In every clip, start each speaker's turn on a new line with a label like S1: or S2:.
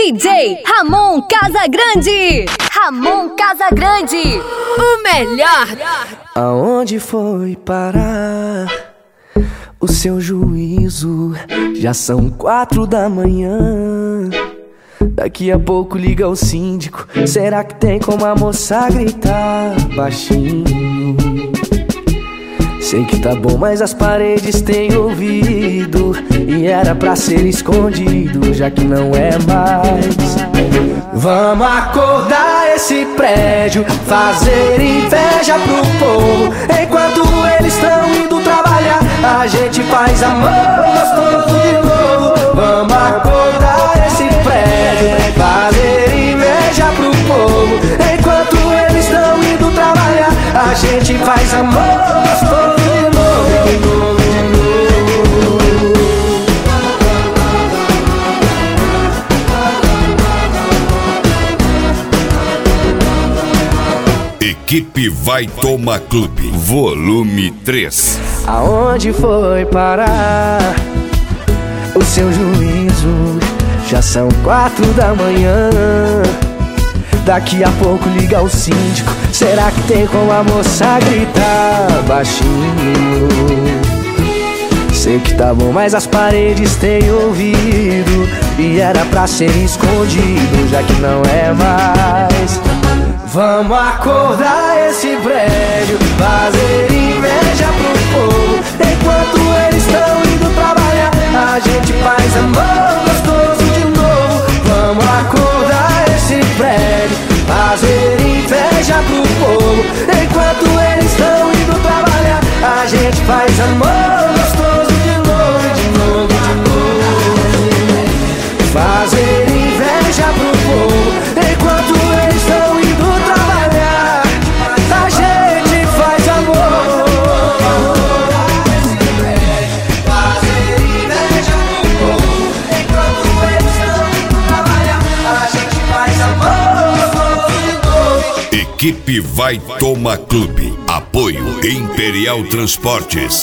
S1: DJ Ramon Casagrande. Ramon Casagrande, o melhor.
S2: Aonde foi parar o seu juízo? Já são 4 da manhã. Daqui a pouco liga o síndico. Será que tem como a moça gritar baixinho? Sei que tá bom, mas as paredes têm ouvido, e era pra ser escondido, já que não é mais. Vamos acordar esse prédio, fazer inveja pro povo. Enquanto eles estão indo trabalhar, a gente faz amor gostoso de novo. Vamos acordar esse prédio, fazer inveja pro povo. Enquanto eles estão indo trabalhar, a gente faz amor gostoso.
S3: Equipe Vai Toma Clube, volume 3.
S2: Aonde foi parar o seu juízo? Já são 4 da manhã. Daqui a pouco liga o síndico. Será que tem como a moça gritar baixinho? Sei que tá bom, mas as paredes têm ouvido, e era pra ser escondido, já que não é mais. Vamos acordar esse prédio, fazer inveja pro povo. Enquanto eles estão indo trabalhar, a gente faz amor gostoso de novo. Vamos acordar esse prédio, fazer inveja pro povo. Enquanto eles estão indo trabalhar, a gente faz amor gostoso de novo, de novo, de novo. Fazer inveja pro povo. Enquanto eles estão indo trabalhar, a gente faz amor. Fazer inveja pro povo. Enquanto eles estão indo trabalhar, a gente faz amor gostoso de novo.
S3: Equipe Vai Toma Clube. Apoio Imperial Transportes.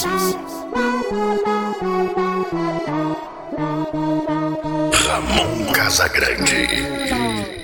S4: Ramon Casagrande.